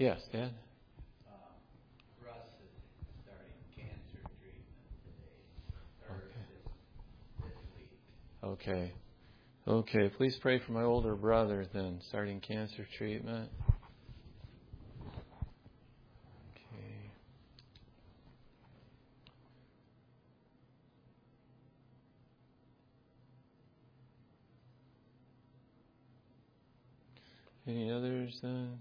Yes, Dad? Russ is starting cancer treatment today, or this week. Okay. Okay, please pray for my older brother then, starting cancer treatment. Okay. Any others then?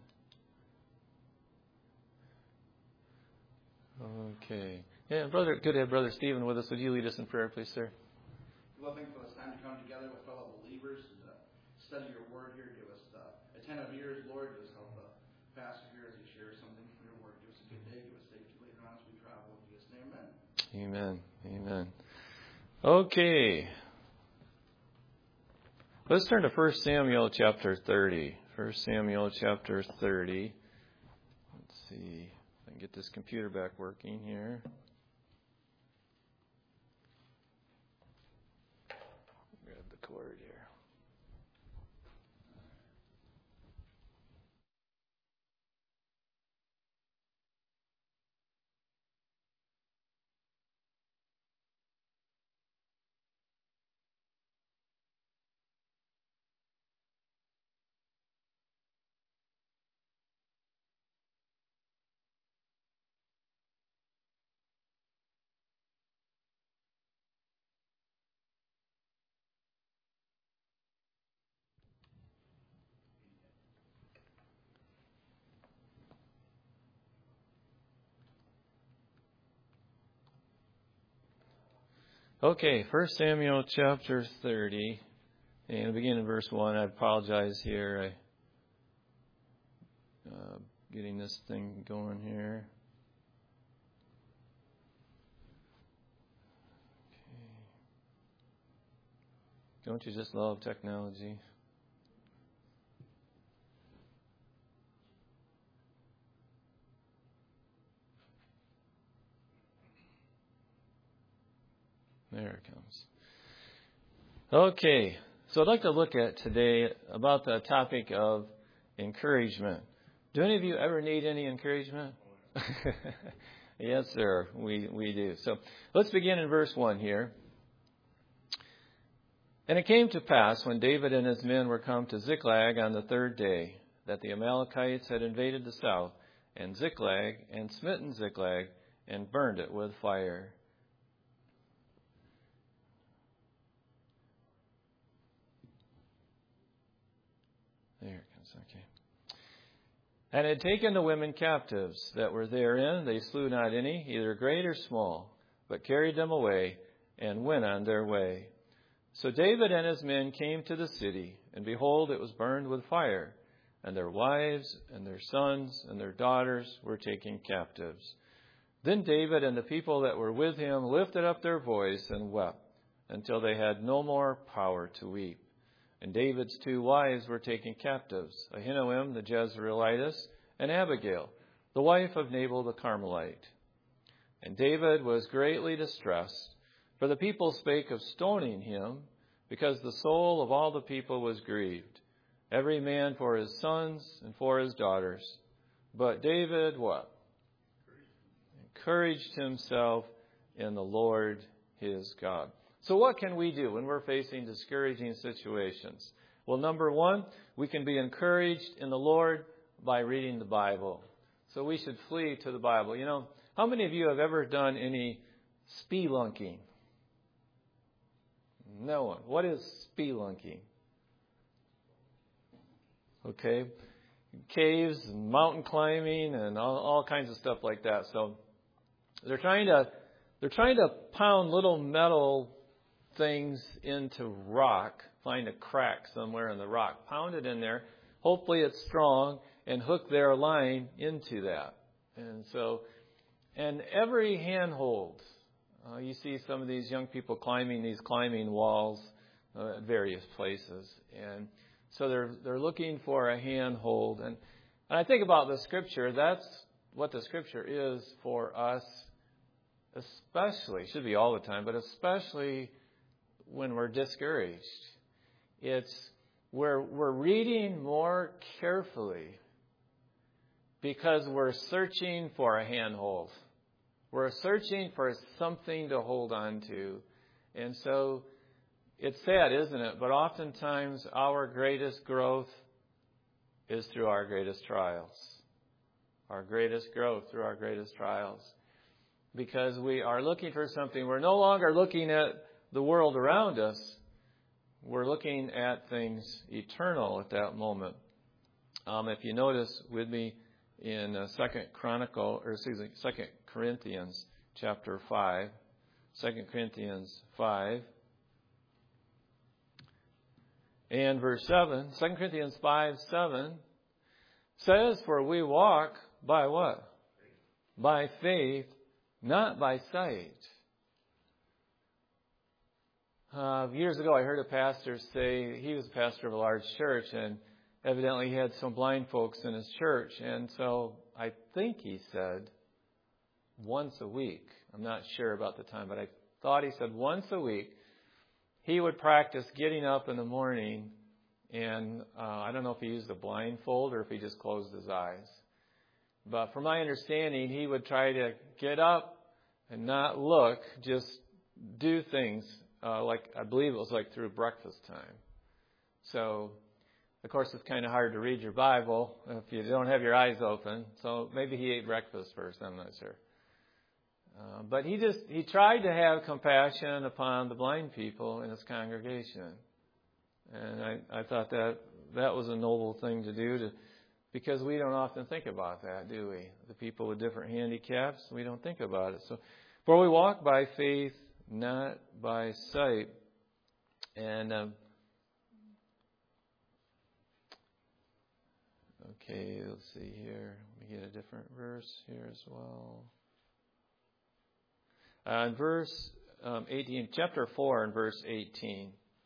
Okay. Yeah, good to have Brother Stephen with us. Would you lead us in prayer, please, sir? Loving for this time to come together with fellow believers and study your word here. Give us attentive ears, Lord. Just help the pastor here as he shares something from your word. Give us a good day. Give us safety later on as we travel. In Jesus' name, amen. Amen. Amen. Okay. Let's turn to 1 Samuel chapter 30. 1 Samuel chapter 30. Let's see if I can get this computer back working here. Grab the cord here. Okay, 1 Samuel chapter 30, and we'll begin in verse 1. I apologize here. Getting this thing going here. Okay. Don't you just love technology? There it comes. Okay, so I'd like to look at today about the topic of encouragement. Do any of you ever need any encouragement? Yes, sir, we do. So let's begin in verse 1 here. And it came to pass when David and his men were come to Ziklag on the third day, that the Amalekites had invaded the south, and Ziklag, and smitten Ziklag, and burned it with fire. There it comes, okay. And had taken the women captives that were therein. They slew not any, either great or small, but carried them away, and went on their way. So David and his men came to the city, and behold, it was burned with fire, and their wives, and their sons, and their daughters were taken captives. Then David and the people that were with him lifted up their voice and wept, until they had no more power to weep. And David's two wives were taken captives, Ahinoam the Jezreelitess, and Abigail, the wife of Nabal the Carmelite. And David was greatly distressed, for the people spake of stoning him, because the soul of all the people was grieved, every man for his sons and for his daughters. But David, what? Encouraged himself in the Lord his God. So what can we do when we're facing discouraging situations? Well, number one, we can be encouraged in the Lord by reading the Bible. So we should flee to the Bible. You know, how many of you have ever done any spelunking? No one. What is spelunking? Okay. Caves and mountain climbing and all kinds of stuff like that. So they're trying to pound little metal things into rock, find a crack somewhere in the rock, pound it in there, hopefully it's strong, and hook their line into that. And every handhold, you see some of these young people climbing these climbing walls at various places, and so they're looking for a handhold. And I think about the Scripture. That's what the Scripture is for us, especially, should be all the time, but especially when we're discouraged. It's we're reading more carefully because we're searching for a handhold. We're searching for something to hold on to. And so it's sad, isn't it? But oftentimes our greatest growth is through our greatest trials. Our greatest growth through our greatest trials. Because we are looking for something. We're no longer looking at the world around us. We're looking at things eternal at that moment. If you notice with me in 2 Corinthians chapter 5, 2 Corinthians 5 and verse 7, 2 Corinthians 5:7 says, "For we walk by what? By faith, not by sight." Years ago, I heard a pastor say, he was a pastor of a large church, and evidently he had some blind folks in his church. And so I think he said once a week. I'm not sure about the time, but I thought he said once a week he would practice getting up in the morning, and I don't know if he used a blindfold or if he just closed his eyes. But from my understanding, he would try to get up and not look, just do things like, I believe it was like through breakfast time. So, of course, it's kind of hard to read your Bible if you don't have your eyes open. So maybe he ate breakfast first, I'm not sure. But he tried to have compassion upon the blind people in his congregation. And I thought that was a noble thing to do, because we don't often think about that, do we? The people with different handicaps, we don't think about it. So, for we walk by faith, not by sight. And okay, let's see here. Let me get a different verse here as well. In verse 18, chapter 4 and verse 18.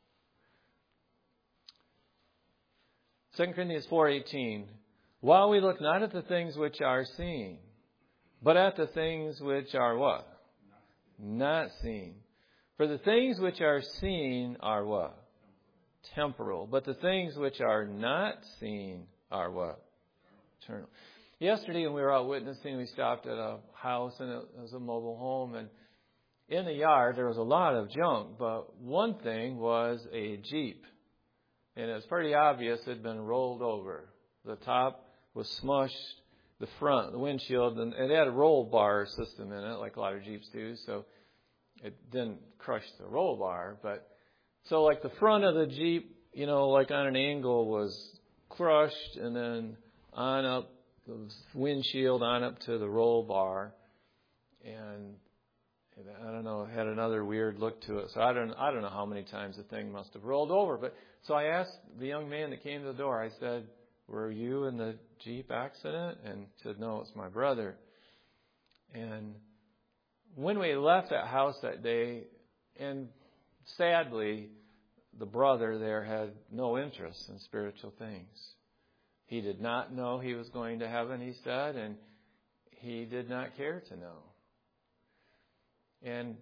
2 Corinthians 4:18. "While we look not at the things which are seen, but at the things which are" what? Not seen. "For the things which are seen are" what? Temporal. "But the things which are not seen are" what? Eternal. Yesterday when we were out witnessing, we stopped at a house, and it was a mobile home, and in the yard there was a lot of junk, but one thing was a Jeep. And it was pretty obvious it had been rolled over. The top was smushed, the front, the windshield, and it had a roll bar system in it, like a lot of Jeeps do, so it didn't crush the roll bar. But so like the front of the Jeep, like on an angle was crushed, and then on up the windshield, on up to the roll bar. And I don't know, it had another weird look to it. So I don't know how many times the thing must have rolled over. But so I asked the young man that came to the door, I said, "Were you in the Jeep accident?" And he said, "No, it's my brother." And when we left that house that day, and sadly, the brother there had no interest in spiritual things. He did not know he was going to heaven, he said, and he did not care to know. And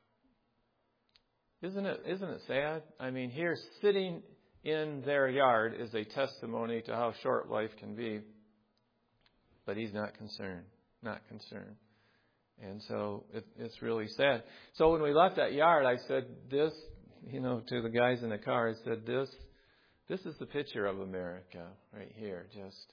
isn't it sad? I mean, here sitting in their yard is a testimony to how short life can be. But he's not concerned. And so it's really sad. So when we left that yard, I said this, to the guys in the car, I said, this is the picture of America right here, just.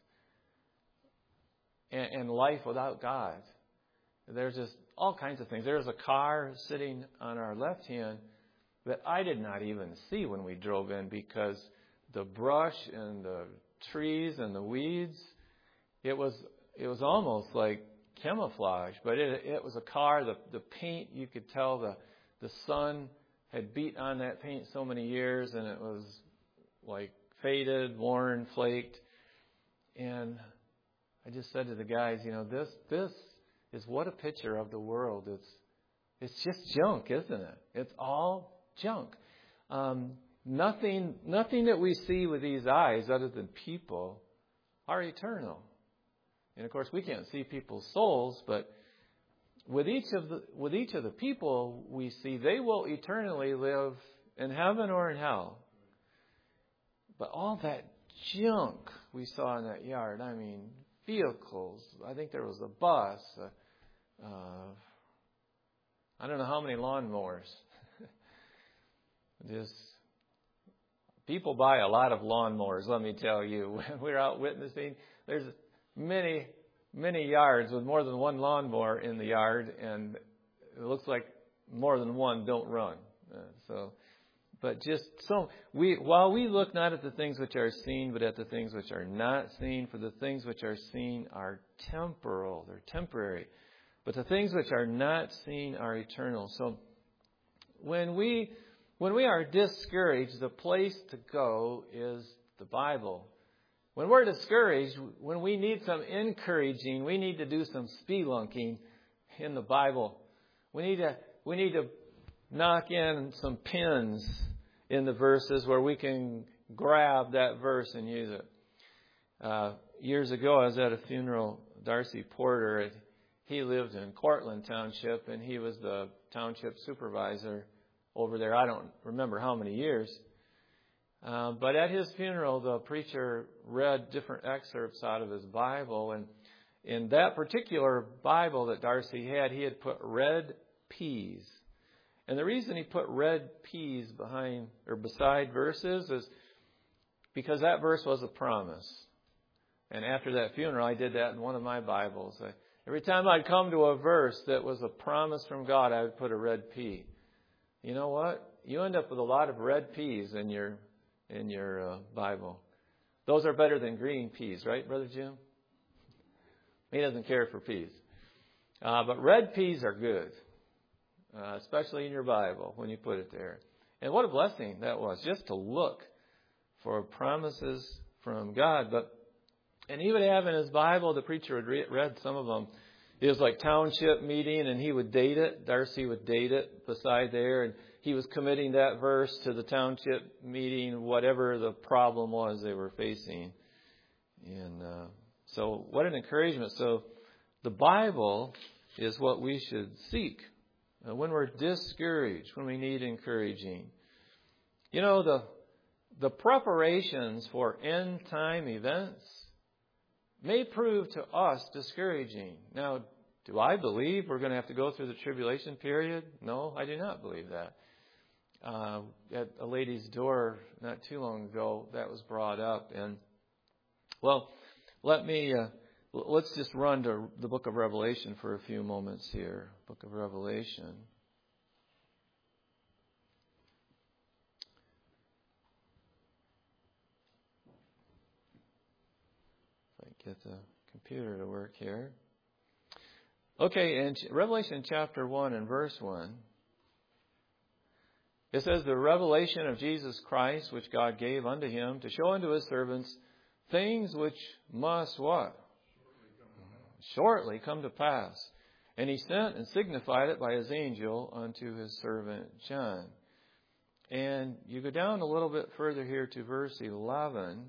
And life without God. There's just all kinds of things. There's a car sitting on our left hand that I did not even see when we drove in, because the brush and the trees and the weeds, it was almost like camouflage. But it was a car, the paint, you could tell the sun had beat on that paint so many years, and it was like faded, worn, flaked. And I just said to the guys, this is what a picture of the world. It's just junk, isn't it? It's all junk. Nothing that we see with these eyes other than people are eternal. And of course, we can't see people's souls, but with each of the people we see, they will eternally live in heaven or in hell. But all that junk we saw in that yard, I mean, vehicles. I think there was a bus. I don't know how many lawnmowers. People buy a lot of lawnmowers, let me tell you. When we're out witnessing, there's many yards with more than one lawnmower in the yard, and it looks like more than one don't run. While we look not at the things which are seen, but at the things which are not seen, for the things which are seen are temporal, they're temporary. But the things which are not seen are eternal. So when we are discouraged, the place to go is the Bible. When we're discouraged, when we need some encouraging, we need to do some spelunking in the Bible. We need to knock in some pins in the verses where we can grab that verse and use it. Years ago, I was at a funeral. Darcy Porter, he lived in Cortland Township, and he was the township supervisor over there. I don't remember how many years. But at his funeral, the preacher read different excerpts out of his Bible. And in that particular Bible that Darcy had, he had put red peas. And the reason he put red peas behind or beside verses is because that verse was a promise. And after that funeral, I did that in one of my Bibles. Every time I'd come to a verse that was a promise from God, I would put a red pea. You know what? You end up with a lot of red peas in your Bible. Those are better than green peas, right, Brother Jim? He doesn't care for peas. But red peas are good, especially in your Bible when you put it there. And what a blessing that was, just to look for promises from God. And he would have in his Bible, the preacher would read some of them. It was like township meeting, and he would date it. Darcy would date it beside there, and he was committing that verse to the township meeting, whatever the problem was they were facing. And so what an encouragement. So the Bible is what we should seek when we're discouraged, when we need encouraging. You know, the preparations for end-time events may prove to us discouraging. Now, do I believe we're going to have to go through the tribulation period? No, I do not believe that. At a lady's door not too long ago, that was brought up. And, well, let's just run to the book of Revelation for a few moments here. Book of Revelation. Get the computer to work here. Okay, in Revelation chapter 1 and verse 1, it says, the revelation of Jesus Christ, which God gave unto him, to show unto his servants things which must what? Shortly come to pass. And he sent and signified it by his angel unto his servant John. And you go down a little bit further here to verse 11.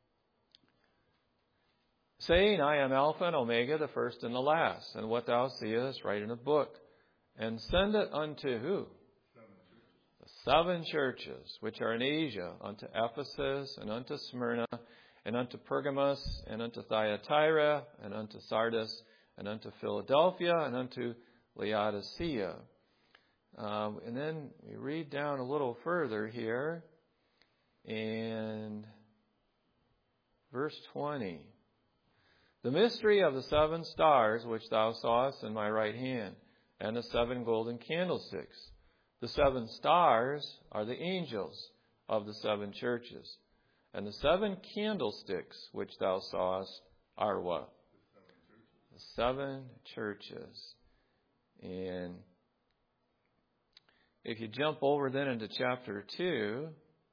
Saying, I am Alpha and Omega, the first and the last. And what thou seest, write in a book. And send it unto who? The 7 churches, which are in Asia, unto Ephesus, and unto Smyrna, and unto Pergamos, and unto Thyatira, and unto Sardis, and unto Philadelphia, and unto Laodicea. And then we read down a little further here. And verse 20. The mystery of the 7 stars which thou sawest in my right hand, and the 7 golden candlesticks. The 7 stars are the angels of the 7 churches. And the 7 candlesticks which thou sawest are what? The 7 churches. And if you jump over then into chapter 2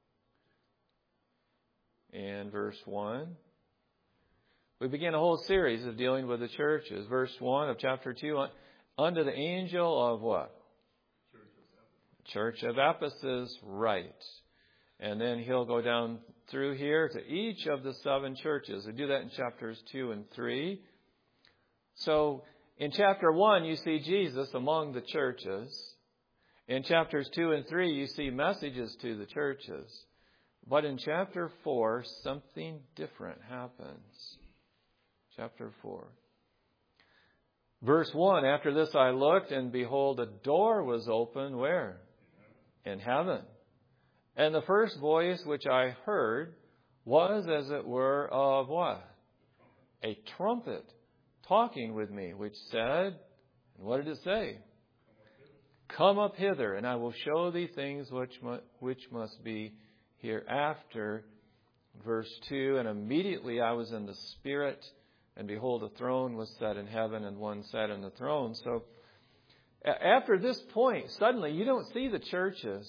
and verse 1, we begin a whole series of dealing with the churches. Verse 1 of chapter 2, unto the angel of what? Church of Ephesus, right. And then he'll go down through here to each of the 7 churches. We do that in chapters 2 and 3. So in chapter 1, you see Jesus among the churches. In chapters 2 and 3, you see messages to the churches. But in chapter 4, something different happens. Chapter 4. Verse 1, after this I looked, and behold, a door was opened, where? In heaven. And the first voice which I heard was as it were of what? A trumpet talking with me, which said, and what did it say? Come up hither, and I will show thee things which must be hereafter. Verse 2, and immediately I was in the Spirit, and behold, a throne was set in heaven, and one sat in the throne. So after this point, suddenly you don't see the churches.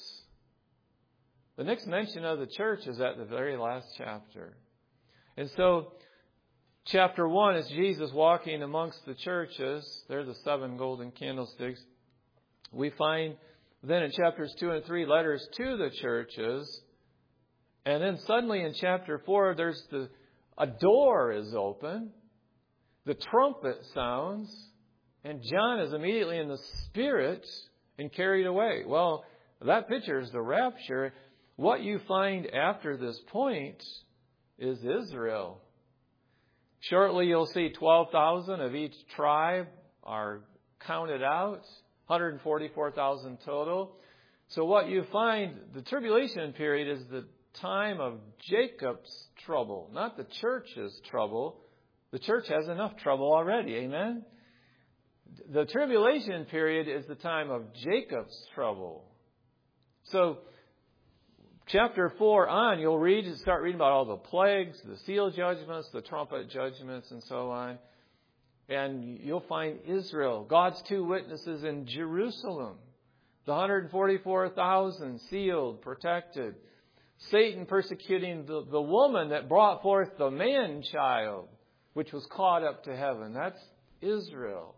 The next mention of the church is at the very last chapter. And so chapter 1 is Jesus walking amongst the churches. They're the 7 golden candlesticks. We find then in chapters 2 and 3 letters to the churches. And then suddenly in chapter 4, a door is open. The trumpet sounds. And John is immediately in the Spirit and carried away. Well, that picture is the rapture. What you find after this point is Israel. Shortly you'll see 12,000 of each tribe are counted out. 144,000 total. So what you find, the tribulation period is the time of Jacob's trouble, not the church's trouble. The church has enough trouble already. Amen? The tribulation period is the time of Jacob's trouble. So chapter 4 on, you'll start reading about all the plagues, the seal judgments, the trumpet judgments, and so on. And you'll find Israel, God's 2 witnesses in Jerusalem, the 144,000 sealed, protected. Satan persecuting the woman that brought forth the man-child, which was caught up to heaven. That's Israel.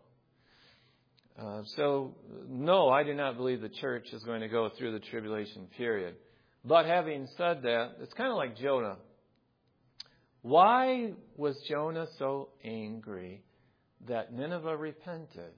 So, no, I do not believe the church is going to go through the tribulation period. But having said that, it's kind of like Jonah. Why was Jonah so angry that Nineveh repented?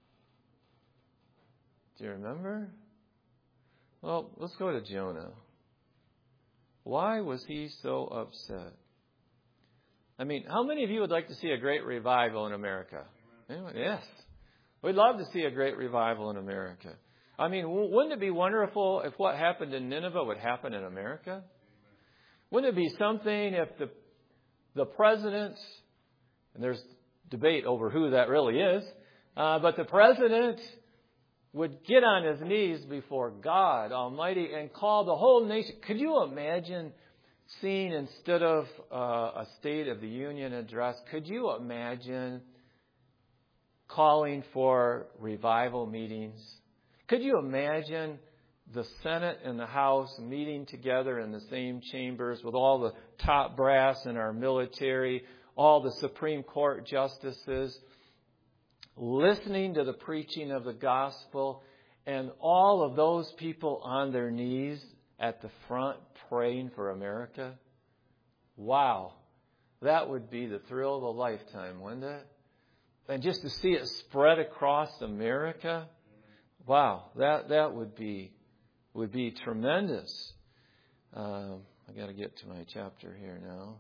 Do you remember? Well, let's go to Jonah. Why was he so upset? I mean, how many of you would like to see a great revival in America? Anyone? Yes. We'd love to see a great revival in America. I mean, wouldn't it be wonderful if what happened in Nineveh would happen in America? Wouldn't it be something if the president, and there's debate over who that really is, but the president would get on his knees before God Almighty and call the whole nation. Could you imagine seeing, instead of a State of the Union address, could you imagine calling for revival meetings? Could you imagine the Senate and the House meeting together in the same chambers with all the top brass in our military, all the Supreme Court justices, listening to the preaching of the gospel, and all of those people on their knees at the front praying for America? Wow. That would be the thrill of a lifetime, wouldn't it? And just to see it spread across America, wow, that would be tremendous. I got to get to my chapter here now.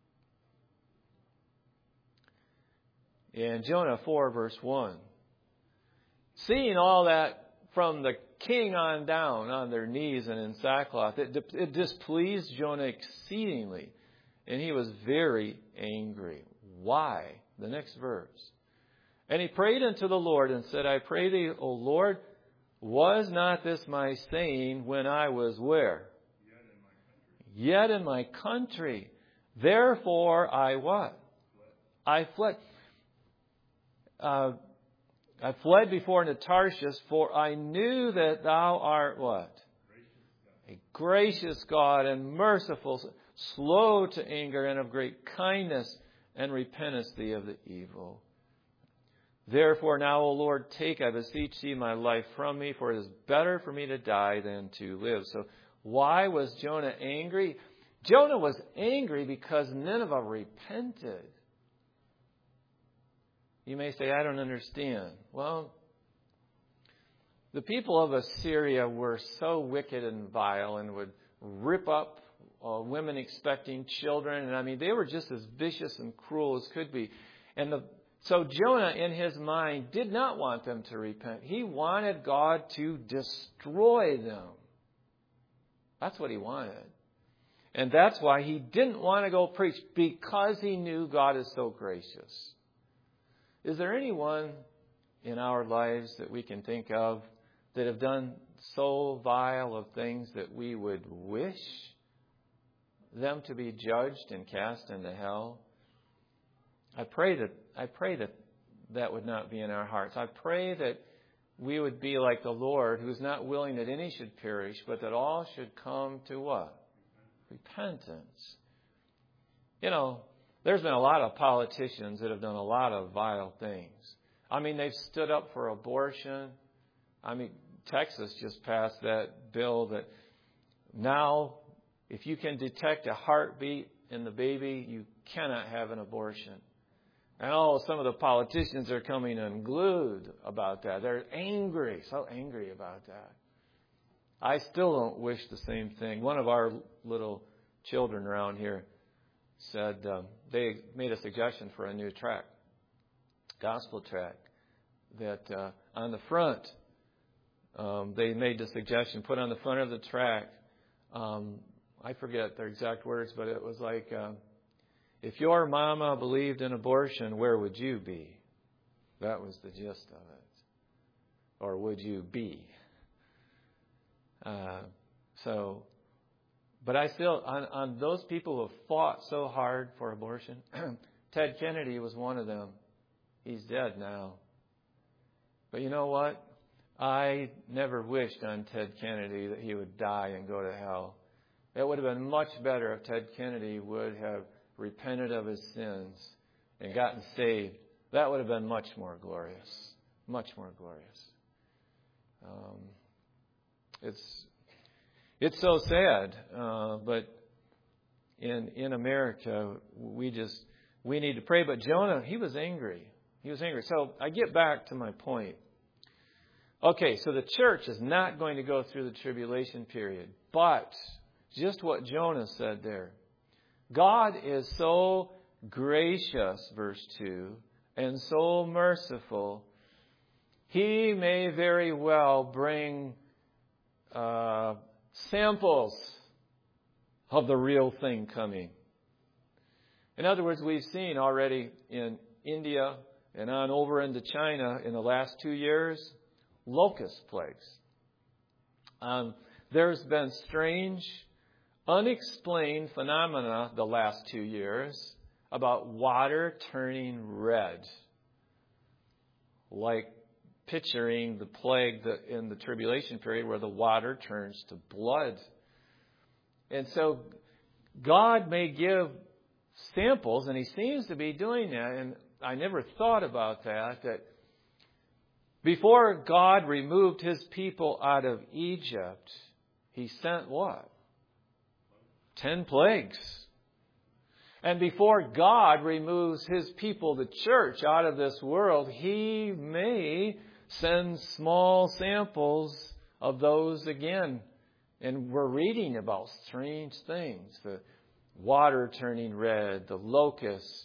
In Jonah 4, verse 1, seeing all that from the king on down on their knees and in sackcloth, it displeased Jonah exceedingly, and he was very angry. Why? The next verse. And he prayed unto the Lord and said, I pray thee, O Lord, was not this my saying when I was where? Yet in my country. Therefore I what? I fled. I fled before unto Tarshish, for I knew that thou art what? A gracious God and merciful, slow to anger and of great kindness, and repentest thee of the evil. Therefore now, O Lord, take, I beseech thee, my life from me, for it is better for me to die than to live. So why was Jonah angry? Jonah was angry because Nineveh repented. You may say, I don't understand. Well, the people of Assyria were so wicked and vile and would rip up women expecting children. And I mean, they were just as vicious and cruel as could be. So Jonah, in his mind, did not want them to repent. He wanted God to destroy them. That's what he wanted. And that's why he didn't want to go preach, because he knew God is so gracious. Is there anyone in our lives that we can think of that have done so vile of things that we would wish them to be judged and cast into hell? I pray that would not be in our hearts. I pray that we would be like the Lord, who is not willing that any should perish, but that all should come to what? Repentance. You know, there's been a lot of politicians that have done a lot of vile things. I mean, they've stood up for abortion. I mean, Texas just passed that bill that now, if you can detect a heartbeat in the baby, you cannot have an abortion. And some of the politicians are coming unglued about that. They're angry, so angry about that. I still don't wish the same thing. One of our little children around here said they made a suggestion for a new tract, gospel tract, that on the front, they made the suggestion, put on the front of the tract, I forget their exact words, but it was like, if your mama believed in abortion, where would you be? That was the gist of it. Or would you be? But I still, on those people who have fought so hard for abortion, Ted Kennedy was one of them. He's dead now. But you know what? I never wished on Ted Kennedy that he would die and go to hell. It would have been much better if Ted Kennedy would have repented of his sins and gotten saved. That would have been much more glorious. Much more glorious. It's so sad, but in America, we need to pray. But Jonah, he was angry. He was angry. So I get back to my point. Okay, so the church is not going to go through the tribulation period. But just what Jonah said there. God is so gracious, verse 2, and so merciful. He may very well bring samples of the real thing coming. In other words, we've seen already in India and on over into China in the last 2 years, locust plagues. There's been strange, unexplained phenomena the last 2 years about water turning red. Like picturing the plague in the tribulation period where the water turns to blood. And so God may give samples, and He seems to be doing that. And I never thought about that before God removed His people out of Egypt, He sent what? 10 plagues. And before God removes His people, the church, out of this world, He may send small samples of those again. And we're reading about strange things. The water turning red, the locust.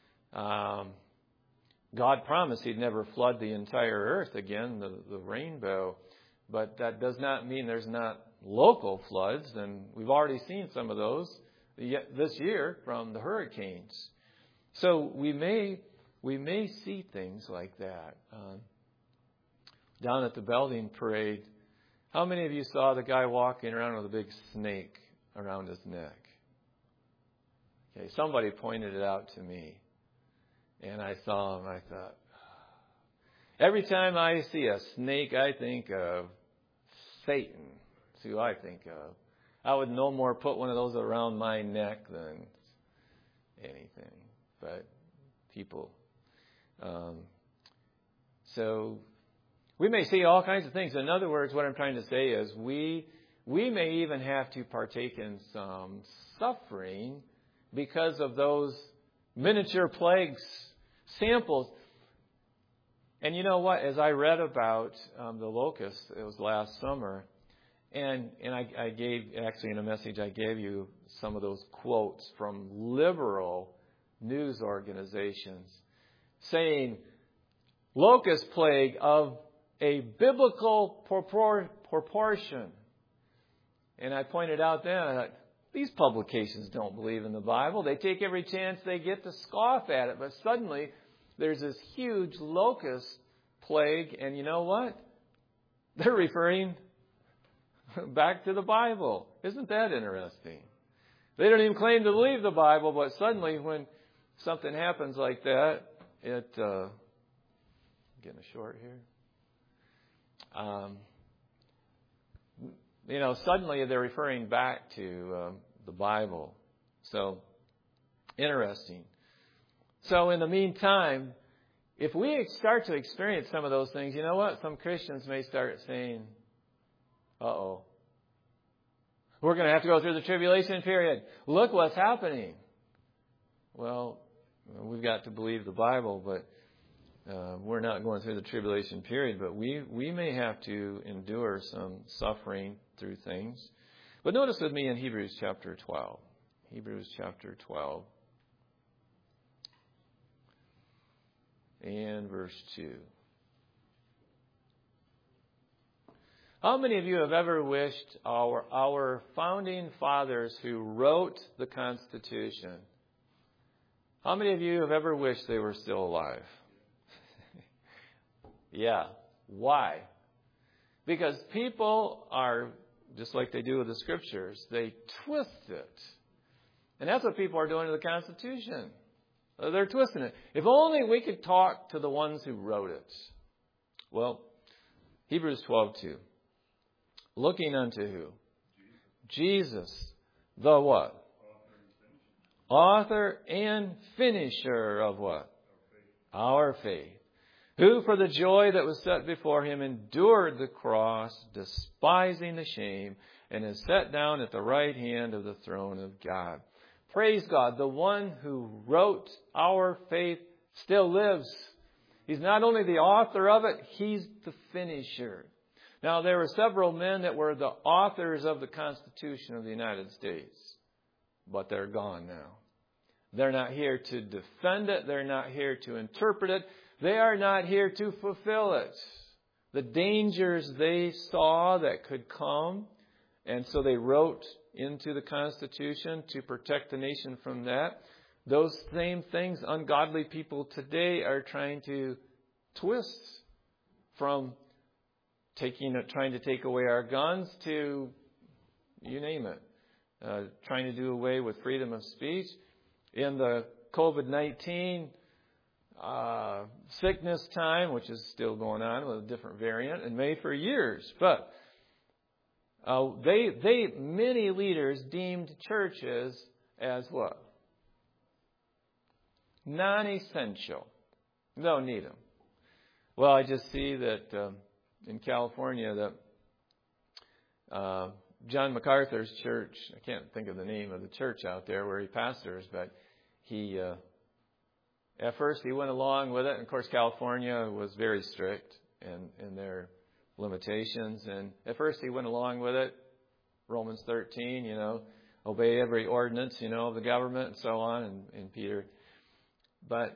God promised He'd never flood the entire earth again, the rainbow. But that does not mean there's not local floods. And we've already seen some of those this year from the hurricanes. So we may see things like that. Down at the Belding Parade, how many of you saw the guy walking around with a big snake around his neck? Okay, somebody pointed it out to me. And I saw him, I thought, every time I see a snake, I think of Satan. That's who I think of. I would no more put one of those around my neck than anything. But people. So we may see all kinds of things. In other words, what I'm trying to say is we may even have to partake in some suffering because of those miniature plagues, samples. And you know what? As I read about the locusts, it was last summer, and I gave, actually in a message, I gave you some of those quotes from liberal news organizations. saying locust plague of a biblical proportion. And I pointed out then, I thought, these publications don't believe in the Bible. They take every chance they get to scoff at it. But suddenly, there's this huge locust plague, and you know what? They're referring back to the Bible. Isn't that interesting? They don't even claim to believe the Bible, but suddenly when something happens like that, getting short here. Suddenly they're referring back to the Bible. So, interesting. So in the meantime, if we start to experience some of those things, you know what? Some Christians may start saying, uh-oh, we're going to have to go through the tribulation period. Look what's happening. Well, we've got to believe the Bible, but we're not going through the tribulation period. But we may have to endure some suffering through things. But notice with me in Hebrews chapter 12. Hebrews chapter 12. And verse 2. How many of you have ever wished our founding fathers who wrote the Constitution, how many of you have ever wished they were still alive? Yeah. Why? Because people are, just like they do with the Scriptures, they twist it. And that's what people are doing to the Constitution. They're twisting it. If only we could talk to the ones who wrote it. Well, Hebrews 12:2. Looking unto who? Jesus, the what? Author and finisher of what? Our faith. Who for the joy that was set before him endured the cross, despising the shame, and is set down at the right hand of the throne of God. Praise God. The one who wrote our faith still lives. He's not only the author of it, he's the finisher. Now, there were several men that were the authors of the Constitution of the United States, but they're gone now. They're not here to defend it. They're not here to interpret it. They are not here to fulfill it. The dangers they saw that could come, and so they wrote into the Constitution to protect the nation from that. Those same things ungodly people today are trying to twist, from trying to take away our guns to, you name it, trying to do away with freedom of speech. In the COVID-19 sickness time, which is still going on with a different variant, and may for years, but many leaders deemed churches as what? Non-essential. Don't need them. Well, I just see that in California that John MacArthur's church, I can't think of the name of the church out there where he pastors, but he at first he went along with it. And of course, California was very strict in their limitations. And at first he went along with it. Romans 13, obey every ordinance, of the government and so on, and Peter. But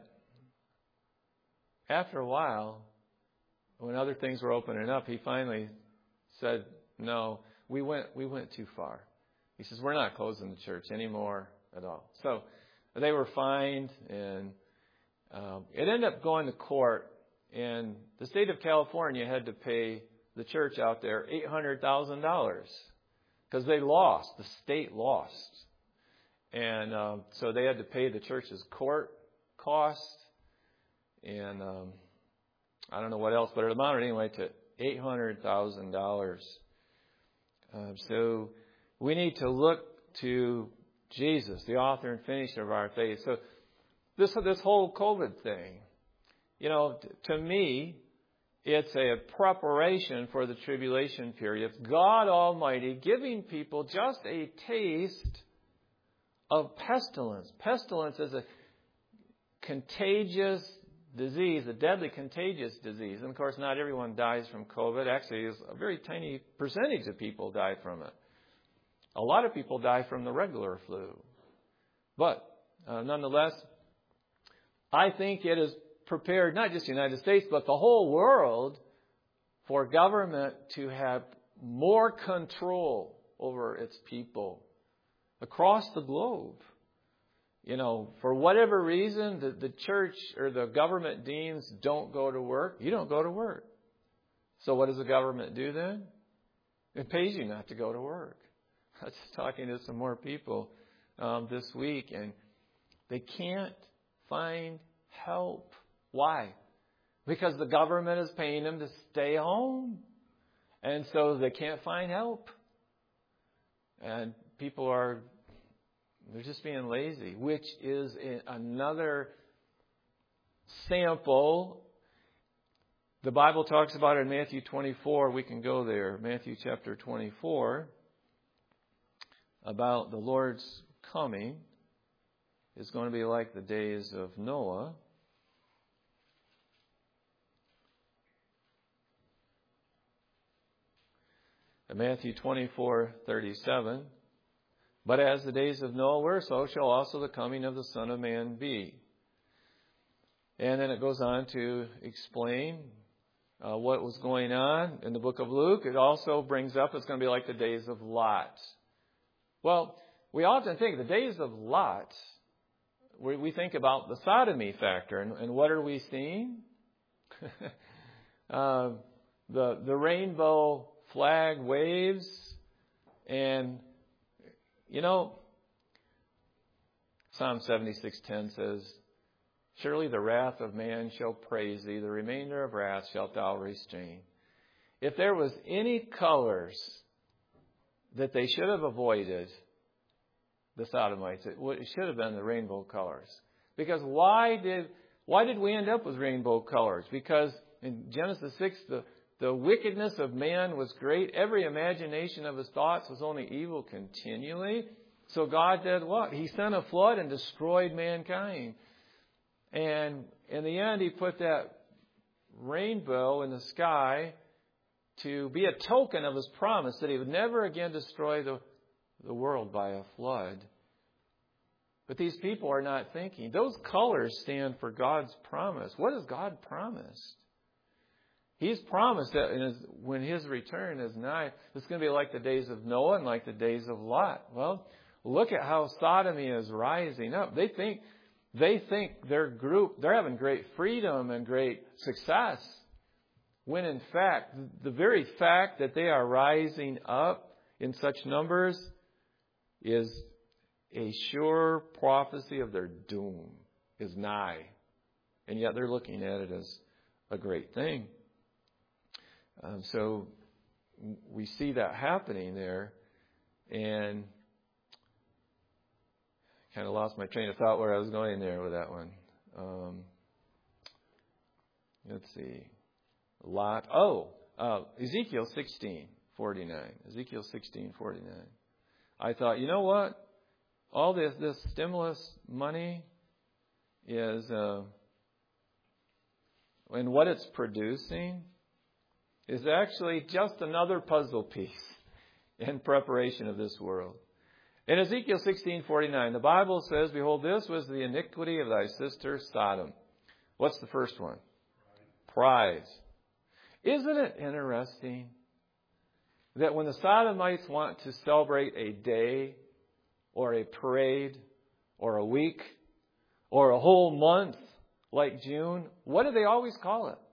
after a while, when other things were opening up, he finally said, no, we went too far. He says, we're not closing the church anymore at all. So they were fined, and it ended up going to court, and the state of California had to pay the church out there $800,000 because they lost. The state lost. And so they had to pay the church's court costs, and I don't know what else, but it amounted anyway to $800,000. So we need to look to Jesus, the author and finisher of our faith. So this whole COVID thing, to me, it's a preparation for the tribulation period. It's God Almighty giving people just a taste of pestilence. Pestilence is a contagious disease, a deadly contagious disease. And of course, not everyone dies from COVID. Actually, a very tiny percentage of people die from it. A lot of people die from the regular flu. But nonetheless, I think it is prepared, not just the United States, but the whole world, for government to have more control over its people across the globe. You know, for whatever reason, the church or the government deems don't go to work. You don't go to work. So what does the government do then? It pays you not to go to work. I was talking to some more people this week, and they can't find help. Why? Because the government is paying them to stay home. And so they can't find help. And people they're just being lazy, which is another sample. The Bible talks about it in Matthew 24. We can go there. Matthew chapter 24. About the Lord's coming is going to be like the days of Noah. In Matthew 24:37. But as the days of Noah were, so shall also the coming of the Son of Man be. And then it goes on to explain what was going on in the book of Luke. It also brings up it's going to be like the days of Lot. Well, we often think the days of Lot, we think about the sodomy factor. And what are we seeing? The rainbow flag waves. And, you know, Psalm 76:10 says, surely the wrath of man shall praise thee, the remainder of wrath shalt thou restrain. If there was any colors that they should have avoided, the sodomites, it should have been the rainbow colors. Because why did we end up with rainbow colors? Because in Genesis 6, the wickedness of man was great. Every imagination of his thoughts was only evil continually. So God did what? He sent a flood and destroyed mankind. And in the end, He put that rainbow in the sky to be a token of His promise that He would never again destroy the world by a flood. But these people are not thinking. Those colors stand for God's promise. What has God promised? He's promised that when His return is nigh, it's going to be like the days of Noah and like the days of Lot. Well, look at how sodomy is rising up. They think they're having great freedom and great success. When in fact, the very fact that they are rising up in such numbers is a sure prophecy of their doom, is nigh. And yet they're looking at it as a great thing. So we see that happening there, and kind of lost my train of thought where I was going there with that one. Let's see. Lot. Ezekiel 16:49. Ezekiel 16:49. I thought, you know what? All this stimulus money is, and what it's producing is actually just another puzzle piece in preparation of this world. In Ezekiel 16:49, the Bible says, behold, this was the iniquity of thy sister Sodom. What's the first one? Pride. Isn't it interesting that when the Sodomites want to celebrate a day or a parade or a week or a whole month like June, what do they always call it?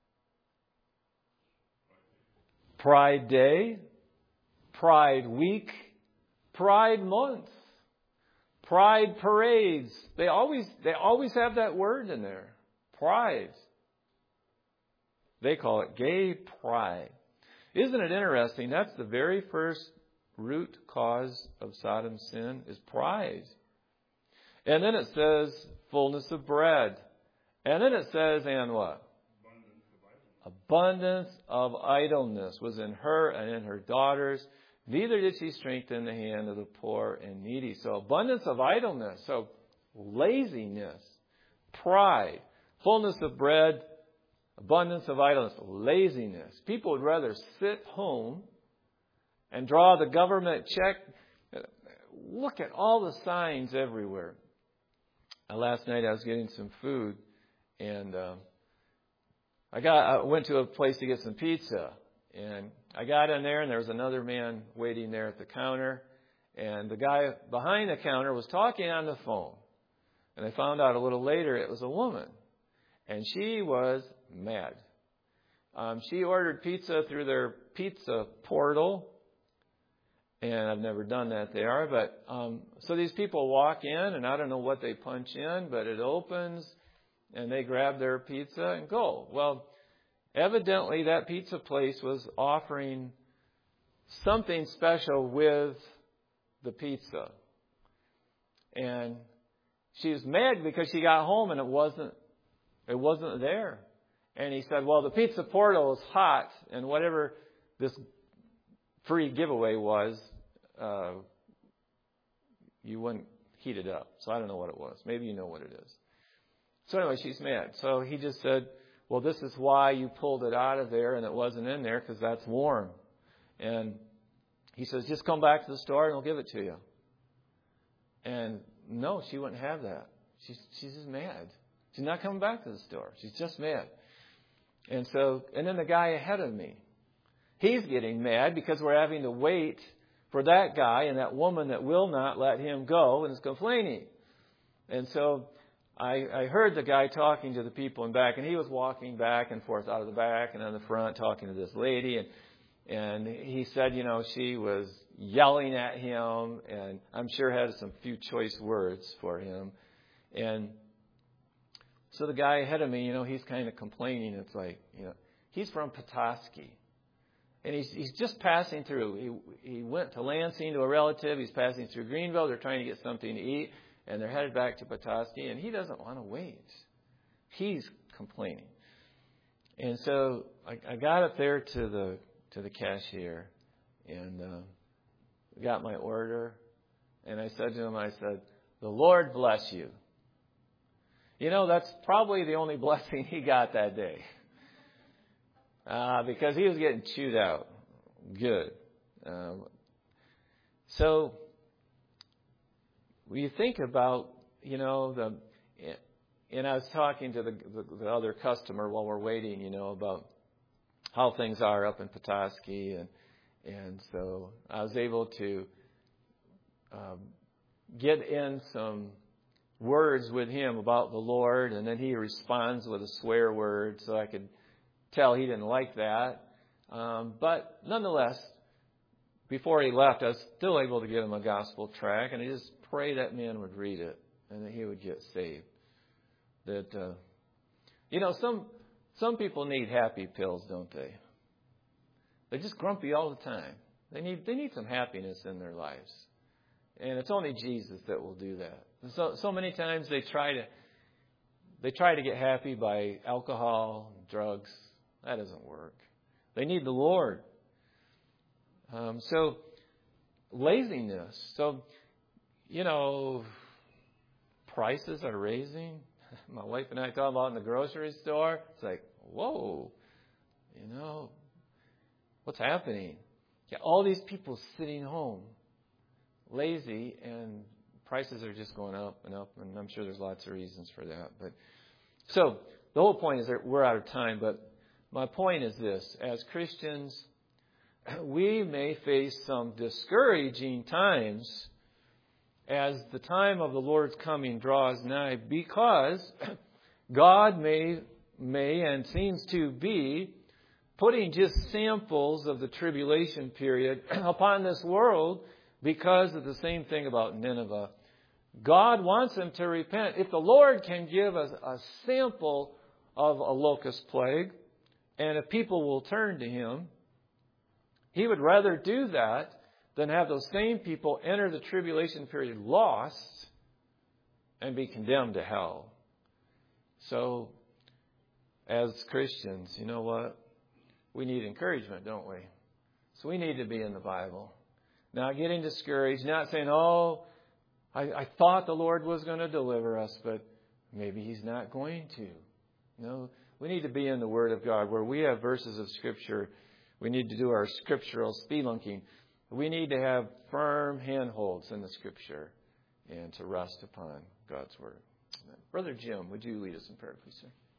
Pride Day, Pride Week, Pride Month, Pride Parades. They always have that word in there. Pride. They call it gay pride. Isn't it interesting? That's the very first root cause of Sodom's sin is pride. And then it says fullness of bread. And then it says, and what? Abundance of idleness was in her and in her daughters. Neither did she strengthen the hand of the poor and needy. So abundance of idleness. So laziness, pride, fullness of bread, abundance of idleness, laziness. People would rather sit home and draw the government check. Look at all the signs everywhere. Last night I was getting some food, And I went to a place to get some pizza. And I got in there, and there was another man waiting there at the counter. And the guy behind the counter was talking on the phone. And I found out a little later it was a woman. And she was mad. She ordered pizza through their pizza portal. And I've never done that there. But so these people walk in, and I don't know what they punch in, but it opens, and they grab their pizza and go. Well, evidently that pizza place was offering something special with the pizza. And she was mad because she got home and it wasn't there. And he said, well, the pizza portal is hot, and whatever this free giveaway was, you wouldn't heat it up. So I don't know what it was. Maybe you know what it is. So anyway, she's mad. So he just said, well, this is why you pulled it out of there and it wasn't in there, because that's warm. And he says, just come back to the store and we'll give it to you. And no, she wouldn't have that. She's just mad. She's not coming back to the store. She's just mad. And then the guy ahead of me, he's getting mad because we're having to wait for that guy and that woman that will not let him go and is complaining. And so I heard the guy talking to the people in back, and he was walking back and forth out of the back and on the front talking to this lady. And he said, she was yelling at him, and I'm sure had some few choice words for him. And so the guy ahead of me, he's kind of complaining. It's like, he's from Petoskey. And he's just passing through. He went to Lansing to a relative. He's passing through Greenville. They're trying to get something to eat. And they're headed back to Petoskey. And he doesn't want to wait. He's complaining. And so I got up there to the cashier and got my order. And I said to him, the Lord bless you. That's probably the only blessing he got that day. Because he was getting chewed out. Good. So when you think about, and I was talking to the other customer while we're waiting, about how things are up in Petoskey. And so I was able to get in some words with him about the Lord, and then he responds with a swear word, so I could tell he didn't like that. But nonetheless, before he left, I was still able to give him a gospel tract, and I just pray that man would read it and that he would get saved. That some people need happy pills, don't they? They're just grumpy all the time. They need some happiness in their lives. And it's only Jesus that will do that. And so many times they try to get happy by alcohol, drugs. That doesn't work. They need the Lord. So laziness. So, prices are raising. My wife and I talk about in the grocery store. It's like, whoa, what's happening? Yeah, all these people sitting home, lazy, and prices are just going up and up, and I'm sure there's lots of reasons for that. But so the whole point is that we're out of time, but my point is this: as Christians, we may face some discouraging times as the time of the Lord's coming draws nigh, because God may and seems to be putting just samples of the tribulation period upon this world because of the same thing about Nineveh. God wants them to repent. If the Lord can give us a sample of a locust plague, and if people will turn to Him, He would rather do that than have those same people enter the tribulation period lost and be condemned to hell. So, as Christians, you know what? We need encouragement, don't we? So we need to be in the Bible. Not getting discouraged, not saying, I thought the Lord was going to deliver us, but maybe He's not going to. No, we need to be in the Word of God. Where we have verses of Scripture, we need to do our scriptural spelunking. We need to have firm handholds in the Scripture and to rest upon God's Word. Brother Jim, would you lead us in prayer, please, sir?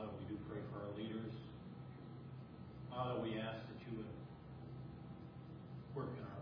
Father, we do pray for our leaders. Father, we ask that you would work in our